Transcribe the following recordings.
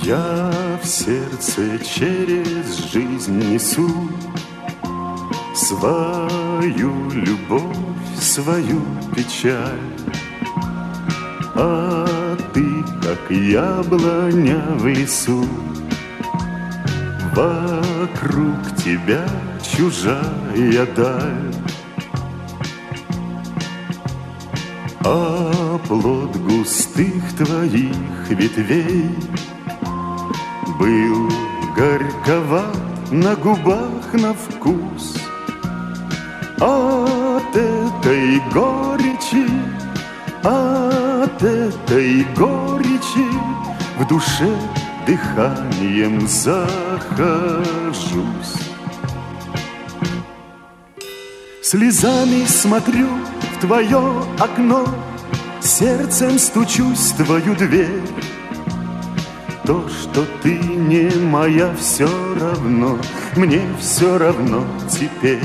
Я в сердце через жизнь несу свою любовь, свою печаль. А ты, как яблоня в лесу, вокруг тебя чужая даль. А плод густых твоих ветвей был горьковат на губах на вкус. От этой горечи, от этой горечи в душе дыханием захожусь. Слезами смотрю в твое окно, сердцем стучусь в твою дверь. То, что ты не моя, все равно, мне все равно теперь.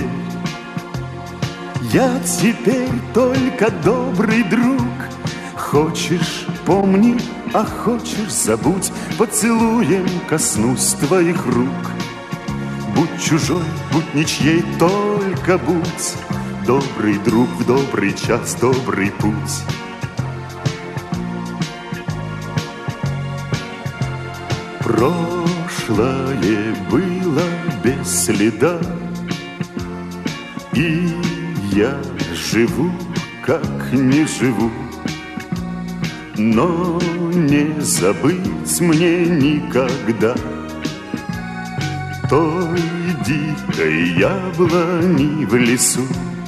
Я теперь только добрый друг. Хочешь — помни, а хочешь — забудь. Поцелуем коснусь твоих рук. Будь чужой, будь ничьей, только будь добрый друг в добрый час, добрый путь. Прошлое было без следа, и я живу, как не живу. Но не забыть мне никогда той дикой яблони в лесу.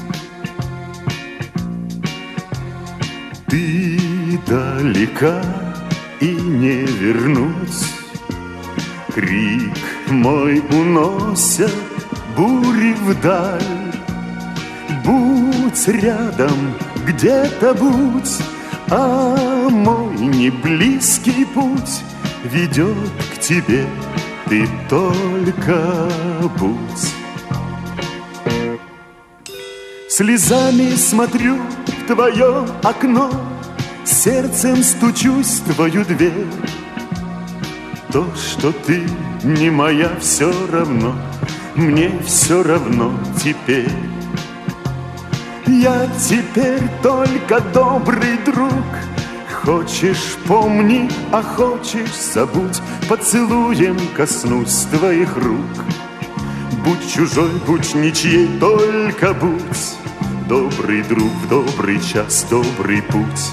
Ты далека и не вернуть. Крик мой уносят бури вдаль. Будь рядом, где-то будь, а мой неблизкий путь ведет к тебе, ты только будь. Слезами смотрю в твое окно, сердцем стучусь в твою дверь. То, что ты не моя, все равно, мне все равно теперь. Я теперь только добрый друг. Хочешь — помни, а хочешь — забудь. Поцелуем коснусь твоих рук. Будь чужой, будь ничьей, только будь добрый друг в добрый час, добрый путь.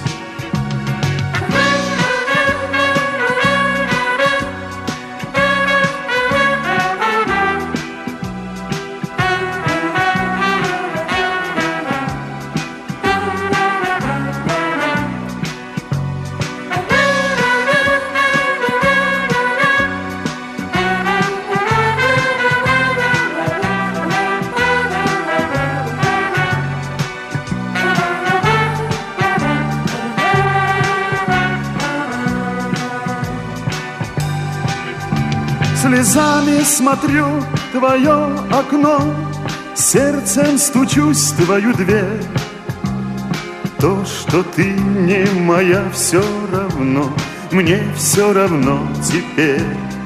Слезами смотрю в твое окно, сердцем стучусь в твою дверь. То, что ты не моя, все равно, мне все равно теперь.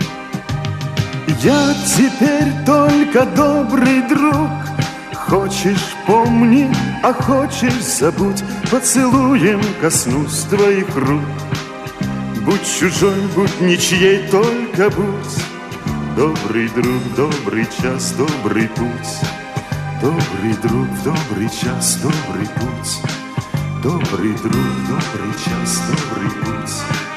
Я теперь только добрый друг. Хочешь — помни, а хочешь — забудь. Поцелуем коснусь твоих рук. Будь чужой, будь ничьей, только будь добрый друг, добрый час, добрый путь. Добрый друг, добрый час, добрый путь. Добрый друг, добрый час, добрый путь.